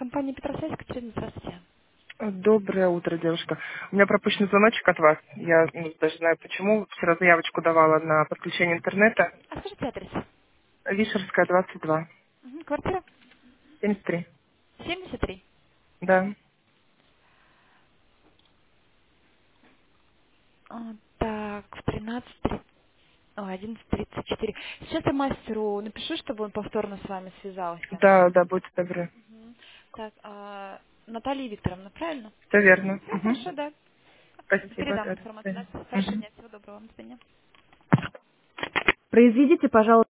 Компания Петросвязь, Катерина, здравствуйте. Доброе утро, девушка. У меня пропущен звоночек от вас. Я даже знаю почему. Вчера заявочку давала на подключение интернета. А скажите адрес? Вишерская, 22. Квартира 73. 73. Да. Так, в 13:30, ой, 11:34. Сейчас я мастеру напишу, чтобы он повторно с вами связался. Да, да, будьте добры. Так, Наталья Викторовна, правильно? Все верно. Да, хорошо, да. Спасибо. Передам Да, до информацию. свидания. Да. Хорошего дня, всего доброго, до свидания. Произведите, пожалуйста.